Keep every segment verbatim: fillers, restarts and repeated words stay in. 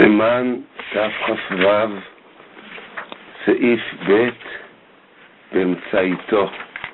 סימן תכ"ו, סעיף ב', באמצעיתו.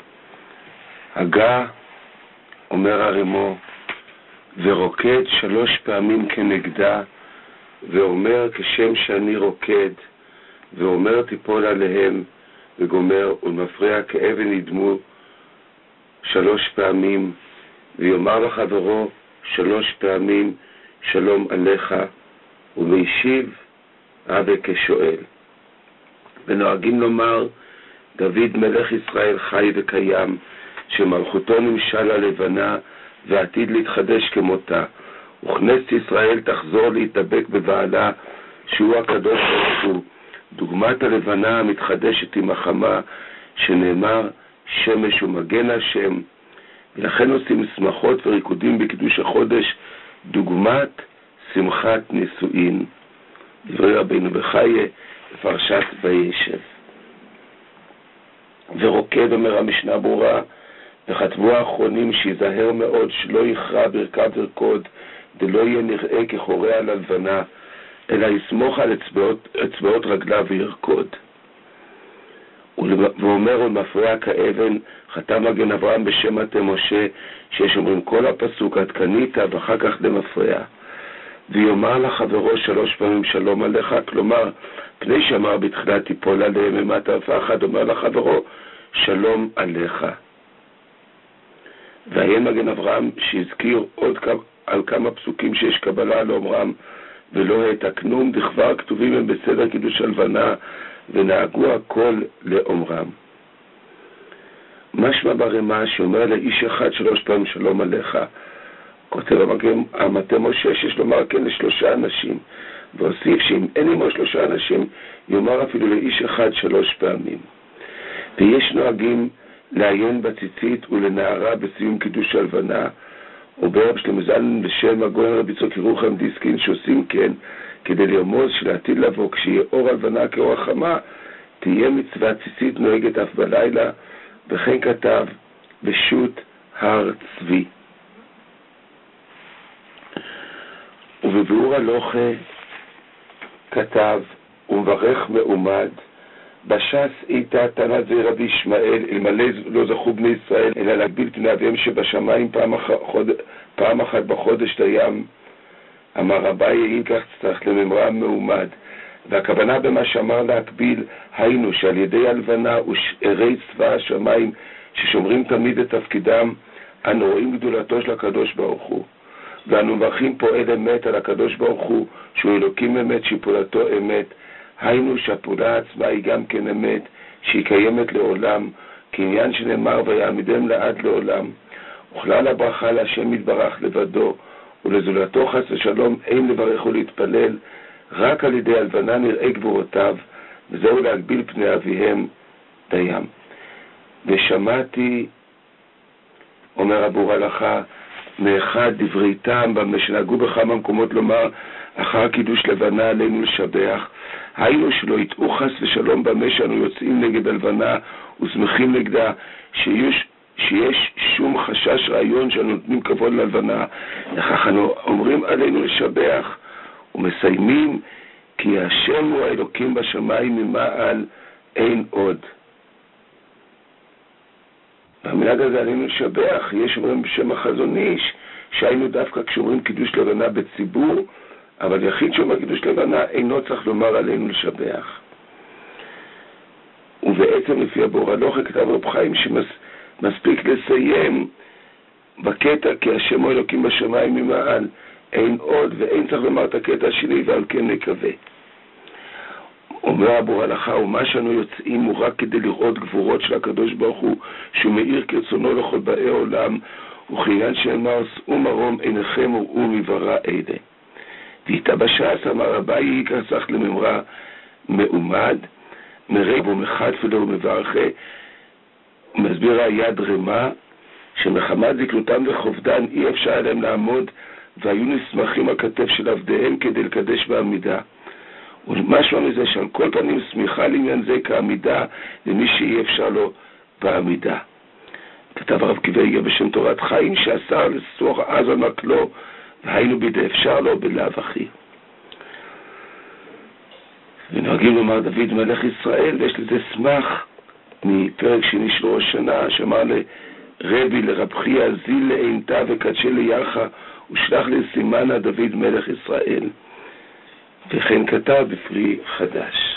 הגה, אומר הרמו, ורוקד שלוש פעמים כנגדה, ואומר כשם שאני רוקד, ואומר תיפול עליהם, וגומר ולמפרע כאבן ידמו שלוש פעמים, ויאמר לחברו שלוש פעמים שלום עליך, ומישיב אבא כשואל. ונוהגים לומר דוד מלך ישראל חי וקיים, שמלכותו נמשל הלבנה ועתיד להתחדש כמותה, וכנסת ישראל תחזור להתאבק בבעלה שהוא הקדוש ברוך הוא, דוגמת הלבנה המתחדשת עם החמה, שנאמר שמש ומגן השם. ולכן עושים שמחות וריקודים בקידוש החודש, דוגמת שמחת נישואין. דברי רבינו בחייה בפרשת וישב. ורוקד, אומר המשנה ברורה, וכתבו האחרונים שיזהר מאוד שלא יכרע ברכב ורקוד, דלא יהיה נראה כחורע על הלבנה, אלא יסמוך על אצבעות, אצבעות רגליו וירקוד. ואומר ולמפרע כאבן, חתם מגן אברהם בשם מטה משה, שיש אומרים כל הפסוק עד קנית ואחר כך למפרע. ויאמר לחברו שלוש פעמים שלום עליך, כלומר פני שאמר בתחילה תיפול עליהם ממטה ופחד, אומר לחברו שלום עליך. ועיין מגן אברהם שהזכיר עוד כמה, על כמה פסוקים שיש קבלה לאומרם, ולא העתקנום, דכבר כתובים הם בסדר קידוש הלבנה, ונהגו הכל לאומרם. משמע ברמה שאומר לאיש אחד שלוש פעמים שלום עליך, כותב המטה משה שיש לומר כן לשלושה אנשים, והוסיף שאם אין עמו שלושה אנשים יאמר אפילו לאיש אחד שלוש פעמים. ויש נוהגים לעיין בציצית ולנערה בסיום קידוש הלבנה, וברב שלמה זלמן בשם הגאון רבי יצחק ירוחם דיסקין, שעושים כן כדי לרמוז שלעתיד לבוא כשיהיה אור הלבנה כאור החמה תהיה מצוות ציצית נוהגת אף בלילה. וכן כתב בשו"ת הר צבי. ובביאור הלוכה כתב ומברך מעומד בש"ס איתה תנת זה רבי ישמעאל, אלמלא לא זכו בני ישראל אלא להגביל פני אביהם שבשמיים פעם, חוד... פעם אחת בחודש לים. אמר רבי יעין כך צריך לממרה מעומד, והכוונה במה שאמר להקביל היינו שעל ידי הלבנה ושארי צבא השמיים ששומרים תמיד את תפקידם, אנו רואים גדולתו של הקדוש ברוך הוא, ואנו מברכים פועל אמת על הקדוש ברוך הוא שהוא אלוקים אמת שפעולתו אמת, היינו שהפעולה עצמה היא גם כן אמת שהיא קיימת לעולם, כעניין שנאמר ויעמידם לעד לעולם. וכלל הברכה להשם יתברך לבדו, ולזולתו חס ושלום אין לברך ולהתפלל, רק על ידי הלבנה נראה גבורותיו, וזהו להגביל פני אביהם דיים. ושמעתי, אומר הבור הלכה, מאחד דברי טעם במה שנהגו בכמה מקומות לומר אחר קידוש לבנה עלינו לשבח, היינו שלא יטעו חס ושלום במה שאנו יוצאים נגד הלבנה ושמחים נגדה, שיש, שיש שום חשש רעיון שאנו נותנים כבוד ללבנה, לכך אנו אומרים עלינו לשבח ומסיימים כי השם הוא האלוקים בשמיים ממעל אין עוד. והמנהג הזה עלינו לשבח, יש אומרים בשם החזון איש שהיינו דווקא כשאומרים קידוש לבנה בציבור, אבל יחיד שאומר קידוש לבנה אינו צריך לומר עלינו לשבח. ובעצם לפי הבור הלוכה כתב רב חיים שמספיק לסיים בקטע כי השם הוא אלוקים בשמיים ממעל אין עוד, ואין צריך לומר את הקטע שלי ועל כן נקווה. אומר הבור הלכה, ומה שאנו יוצאים הוא רק כדי לראות גבורות של הקדוש ברוך הוא שהוא מאיר כרצונו לכל באי עולם, וכעניין שאמר שאו מרום עיניכם וראו מברא אלה. ואיתה בש"ס אמר רבי ייקר צריך לממרה מעומד מרב ומחד פילו ומברכה, מסביר היד רמה שמחמת זקלותם וחובדן אי אפשר עליהם לעמוד, והיו נסמכים על כתף של עבדיהם כדי לקדש בעמידה. ומשמע מזה שעל כל פנים סמיכה לעניין זה כעמידה למי שאי אפשר לו בעמידה. כתב הרב קיבייגה בשם תורת חיים שאסר לסור אז על מקלו, והיינו בידי אפשר לו בלאו אחי. ונוהגים לומר דוד מלך ישראל, ויש לזה סמך מפרק שני של ראש שנה, שאמר לרבי לרב חייא זיל לעינתה וקדשי לירחה ושלח לסימנה דוד מלך ישראל, וכן כתב בפרי חדש.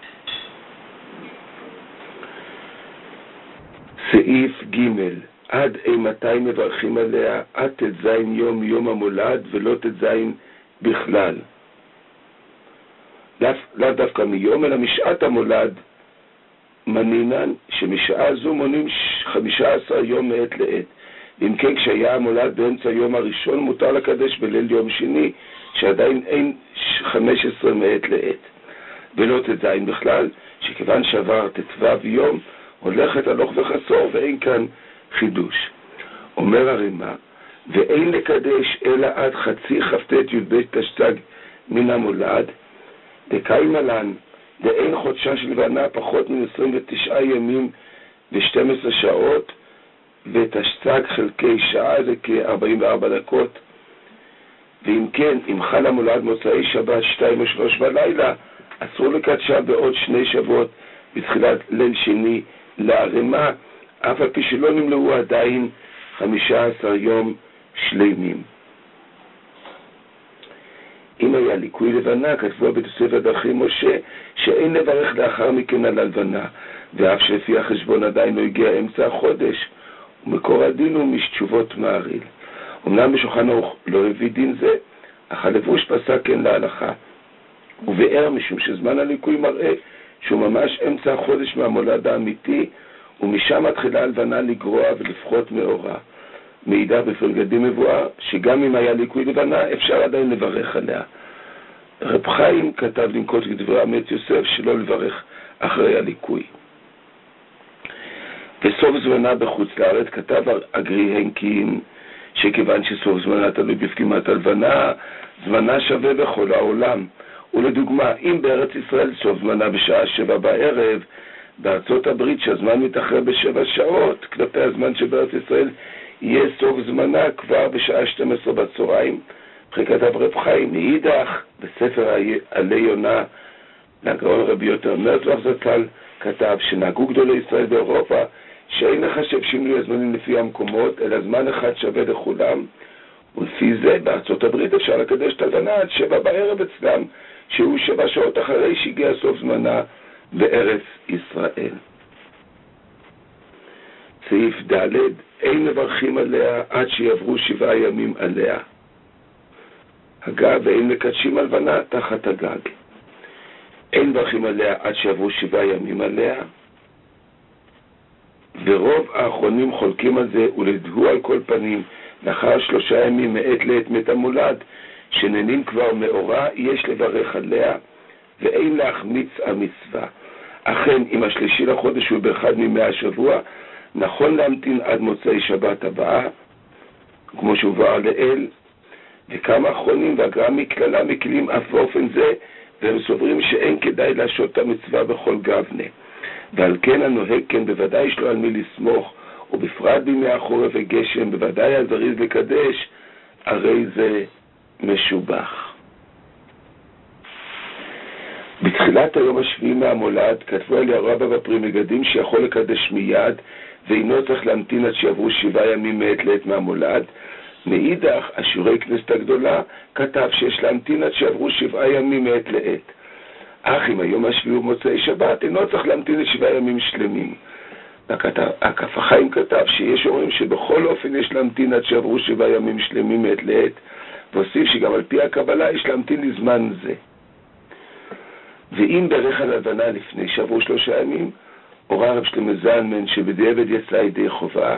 סעיף ג' עד אימתי מברכים עליה? עד תזין יום יום המולד ולא תזין בכלל, לאו לא דווקא מיום אלא משעת המולד מנינן, שמשעה זו מונים חמישה עשר יום מעת לעת. אם כן, כשהיה המולד באמצע היום הראשון מותר לקדש בליל יום שני שעדיין אין חמש עשרה מעת לעת, ולא תזין בכלל, שכיוון שעבר תתוו יום הולכת הלוך וחסור ואין כאן חידוש. אומר הרמ"א, ואין לקדש אלא עד חצי כ"ט י"ב תשצ"ג מן המולד, דקיימה לן דאין חודשה של לבנה פחות מ-עשרים ותשעה ימים ו-שתים עשרה שעות, ותשצ"ג חלקי שעה זה כ-ארבעים וארבע דקות. ואם כן, אם חל המולד מוצאי שבת שתיים או שלוש בלילה, אסור לקדשה בעוד שני שבועות בתחילת ליל שני להרמ"א, אף על פי שלא נמלאו עדיין חמישה עשר יום שלמים. אם היה ליקוי לבנה, כתבו בתוספת דרכי משה שאין לברך לאחר מכן על הלבנה, ואף שלפי החשבון עדיין לא הגיע אמצע החודש, ומקור הדין הוא משתשובות מעריל. אמנם בשולחן ערוך לא הביא דין זה, אך הלבוש פסק כן להלכה, ובאר משום שזמן הליקוי מראה שהוא ממש אמצע החודש מהמולד האמיתי, ומשם מתחילה הלבנה לגרוע ולפחות מאורה. מעידה בפרגדים מבואר שגם אם היה ליקוי לבנה אפשר עדיין לברך עליה. רב חיים כתב לנקוט כדברי אמת יוסף שלא לברך אחרי הליקוי. בסוף זמנה בחוץ לארץ כתב אגרי הנקין שכיוון שסוף זמנה תלוי בפגימת הלבנה, זמנה שווה בכל העולם. ולדוגמה, אם בארץ ישראל סוף זמנה בשעה שבע בערב, בארצות הברית שהזמן מתאחר בשבע שעות, כלפי הזמן שבארץ ישראל יהיה סוף זמנה כבר בשעה שתים עשרה בצהריים. וכתב רב חיים מאידך בספר עלי יונה לגאון רבי יותר מרזלח זצ"ל כתב שנהגו גדולי ישראל באירופה שאין לחשב שינוי הזמנים לפי המקומות אלא זמן אחד שווה לכולם, ולפי זה בארצות הברית אפשר לקדש את הלבנה עד שבע בערב אצלם, שהוא שבע שעות אחרי שהגיע סוף זמנה בארץ ישראל. סעיף ד' אין מברכים עליה עד שיעברו שבעה ימים עליה. הגג ואין מקדשים הלבנה תחת הגג. אין מברכים עליה עד שיעברו שבעה ימים עליה, ורוב האחרונים חולקים על זה, ולדהו על כל פנים לאחר שלושה ימים מעת לעת מת המולד שנהנים כבר מאורה יש לברך עליה ואין להחמיץ המצווה. אכן אם השלישי לחודש הוא באחד מימי השבוע נכון להמתין עד מוצאי שבת הבאה כמו שהובא לאל, וכמה אחרונים והגר"א מכללה מקלים אף באופן זה, והם סוברים שאין כדאי להשעות את המצווה בכל גבנה, ועל כן הנוהג כן בוודאי שלא על מי לסמוך, ובפרט בימי החורף וגשם בוודאי הזריז לקדש, הרי זה משובח. בתחילת היום השביעי מהמולד כתבו אלי הרבה בפרי מגדים שיכול לקדש מיד ואינו צריך להמתין עד שיעברו שבעה ימים מעת לעת מהמולד. מאידך השיעורי כנסת הגדולה כתב שיש להמתין עד שיעברו שבעה ימים מעת לעת, אך אם היום השביעי הוא מוצאי שבת אינו צריך להמתין לשבעה ימים שלמים. הכף החיים כתב שיש אומרים שבכל אופן יש להמתין עד שעברו שבעה ימים שלמים מעת לעת, והוסיף שגם על פי הקבלה יש להמתין לזמן זה. ואם ברך על הלבנה לפני שעברו שלושה ימים, הורה רב שלמה זלמן שבדיעבד יצא ידי חובה,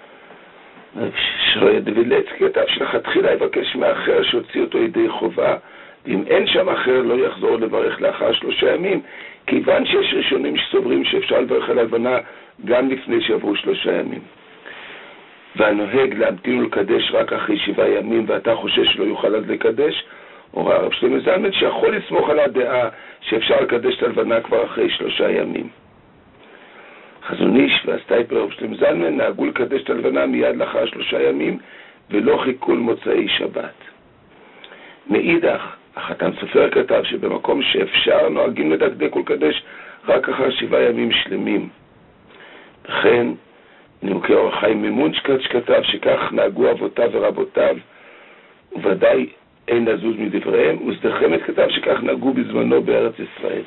שרויה דבילץ כתב שלכתחילה יבקש מאחר שהוציא אותו ידי חובה, ואם אין שם אחר לא יחזור לברך לאחר שלושה ימים, כיוון שיש ראשונים שסוברים שאפשר לברך על הלבנה גם לפני שעברו שלושה ימים. והנוהג להמתין ולקדש רק אחרי שבעה ימים ואתה חושש שלא יוכל אז לקדש, הורה רב שלמה זלמן שיכול לסמוך על הדעה שאפשר לקדש את הלבנה כבר אחרי שלושה ימים. חזון איש והסטייפר רב שלמה זלמן נהגו לקדש את הלבנה מיד לאחר שלושה ימים ולא חיכו למוצאי שבת. מאידך החתן סופר כתב שבמקום שאפשר נוהגים לדקדק ולקדש רק אחר שבעה ימים שלמים. לכן נימוקי אור החיים ממונשקט שכתב שכך נהגו אבותיו ורבותיו, וודאי אין לזוז מדבריהם, וסדחמת כתב שכך נהגו בזמנו בארץ ישראל.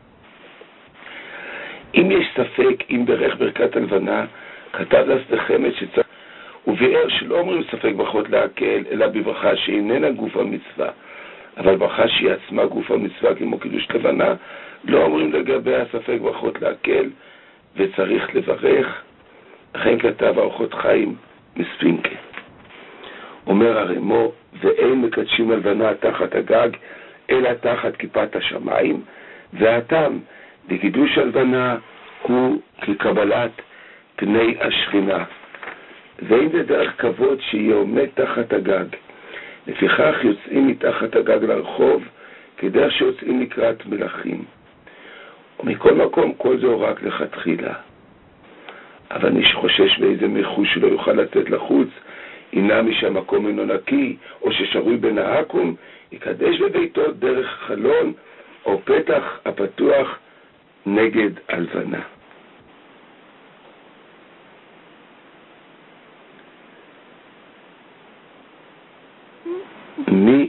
אם יש ספק אם ברך ברכת הלבנה, כתב לסדחמת שצריך, וביאר שלא אומרים ספק ברכות להקל, אלא בברכה שאיננה גוף המצווה, אבל ברכה שהיא עצמה גוף המצווה כמו קידוש לבנה, לא אומרים לגבי הספק ברכות להקל, וצריך לברך. לכן כתב אורחות חיים מספינקה. אומר הרמו, ואין מקדשים הלבנה תחת הגג, אלא תחת כיפת השמיים, והטעם בקידוש הלבנה הוא כקבלת פני השכינה. ואין זה דרך כבוד שיהיה עומד תחת הגג. לפיכך יוצאים מתחת הגג לרחוב, כדרך שיוצאים לקראת מלאכים. ומכל מקום כל זה רק לכתחילה. אבל מי שחושש באיזה מחוש שלא יוכל לצאת לחוץ, אינה משהמקום אינו נקי, או ששרוי בין העקום, יקדש בביתו דרך חלון, או פתח הפתוח נגד הלבנה. מי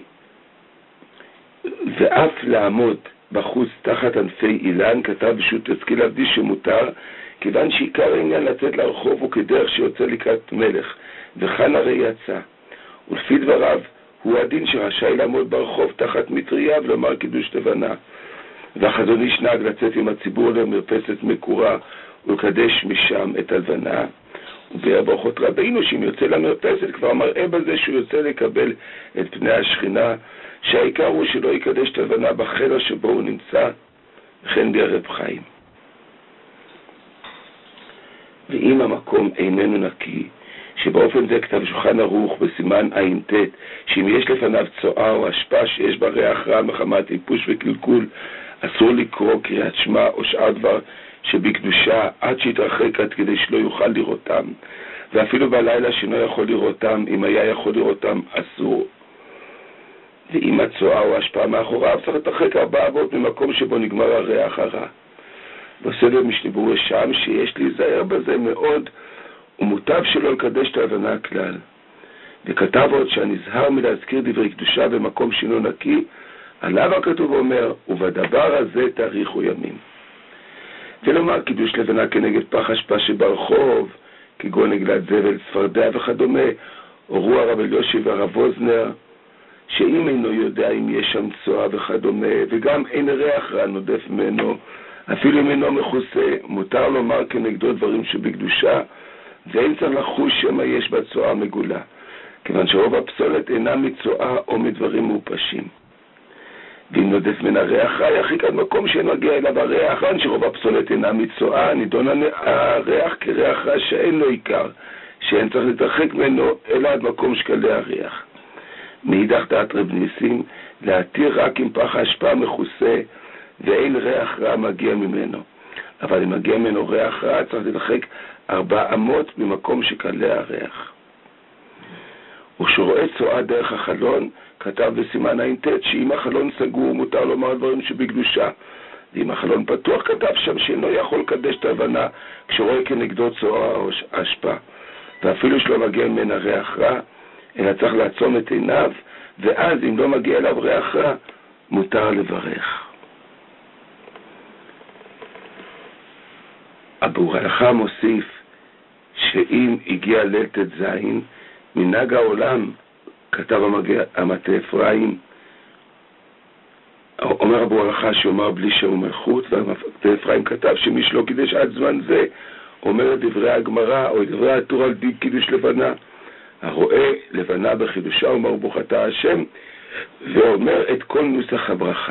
ואף לעמוד בחוץ תחת ענפי אילן, כתב בשו"ת השכיל עבדי שמותר, כיוון שעיקר העניין לצאת לרחוב הוא כדרך שיוצא לקראת מלך, וכאן הרי יצא. ולפי דבריו הוא הדין שרשאי לעמוד ברחוב תחת מטריה ולומר קידוש לבנה. והחזון איש נהג לצאת עם הציבור למרפסת מקורה ולקדש משם את הלבנה. וביאר באורחות רבינו שאם יוצא למרפסת כבר מראה בזה שהוא יוצא לקבל את פני השכינה, שהעיקר הוא שלא יקדש את הלבנה בחדר שבו הוא נמצא, וכן ביאר רב חיים. ואם המקום איננו נקי, שבאופן זה כתב שולחן ערוך בסימן עין תת, שאם יש לפניו צואה או השפעה שיש בה ריח רע מחמת איפוש וקלקול, אסור לקרוא קריאת שמע או שאר דבר שבקדושה עד שיתרחק עד כדי שלא יוכל לראותם, ואפילו בלילה שאינו יכול לראותם, אם היה יכול לראותם אסור. ואם הצואה או השפעה מאחוריו צריך להתרחק ארבע אבות ממקום שבו נגמר הריח הרע. בסדר משניבור שם שיש להיזהר בזה מאוד, ומוטב שלא לקדש את ההבנה כלל. וכתב עוד שהנזהר מלהזכיר דברי קדושה במקום שאינו נקי, עליו הכתוב אומר, ובדבר הזה תאריכו ימים. ולומר קידוש לבנה כנגד פח אשפה שברחוב, כגון נגלת זבל, צפרדע וכדומה, הורו הרב אלישיב והרב אוזנר, שאם אינו יודע אם יש שם צואה וכדומה, וגם אין ריח רע נודף ממנו, אפילו אם אינו מכוסה, מותר לומר כנגדו דברים שבקדושה, ואין צריך לחוש שמה יש בצואה מגולה, כיוון שרוב הפסולת אינה מצואה או מדברים מאופשים. ואם נודף מן הריח רע, יחיק עד מקום שאין מגיע אליו הריח, כיוון שרוב הפסולת אינה מצואה, נידון הריח כריח רע שאין לו עיקר, שאין צריך להתרחק ממנו, אלא עד מקום שקלי הריח. מאידך דעת רב ניסים, להתיר רק עם פח האשפה מכוסה, ואין ריח רע מגיע ממנו. אבל אם מגיע ממנו ריח רע, צריך להתרחק ארבע אמות ממקום שקלי הריח. וכשרואה צואה דרך החלון, כתב בסימן עין תת שאם החלון סגור מותר לומר דברים שבקדושה, ואם החלון פתוח כתב שם שאינו יכול לקדש את ההבנה כשרואה כנגדו צואה או אשפה, ואפילו שלא מגיע ממנה ריח רע, אלא צריך לעצום את עיניו, ואז אם לא מגיע אליו ריח רע, מותר לברך. אבו הלכה מוסיף שאם הגיע ליל תת זין, מנהג העולם, כתב המטה אפרים, אומר אבו הלכה שאומר בלי שם מלכות, והמטה אפרים כתב שמי שלא קידש עד זמן זה, אומר את דברי הגמרא או את דברי הטור על די קידוש לבנה, הרואה לבנה בחידושה אומר ברוך אתה השם, ואומר את כל נוסח הברכה.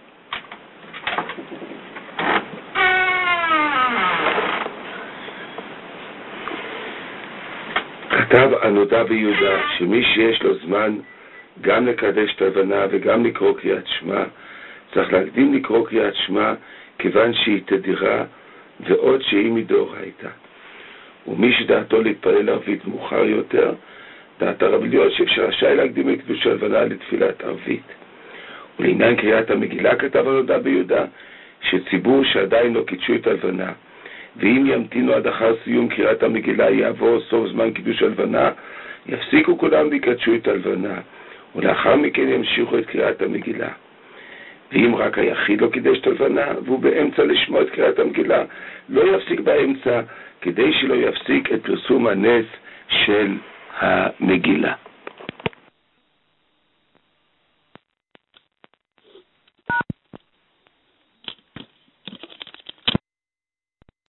כתב הנודע ביהודה שמי שיש לו זמן גם לקדש את ההבנה וגם לקרוא קריאת שמע, צריך להקדים לקרוא קריאת שמע כיוון שהיא תדירה ועוד שהיא מדאורייתא. ומי שדעתו להתפלל ערבית מאוחר יותר, דעת הרב אלישיב שרשאי להקדים את קידוש ההלבנה לתפילת ערבית. לעניין קריאת המגילה כתב הנודע ביהודה, שציבור שעדיין לא קידשו את הלבנה, ואם ימתינו עד אחר סיום קריאת המגילה יעבור סוף זמן קידוש הלבנה, יפסיקו כולם ויקדשו את הלבנה, ולאחר מכן ימשיכו את קריאת המגילה. ואם רק היחיד לא קידש את הלבנה, והוא באמצע לשמוע את קריאת המגילה, לא יפסיק באמצע, כדי שלא יפסיק את פרסום הנס של המגילה.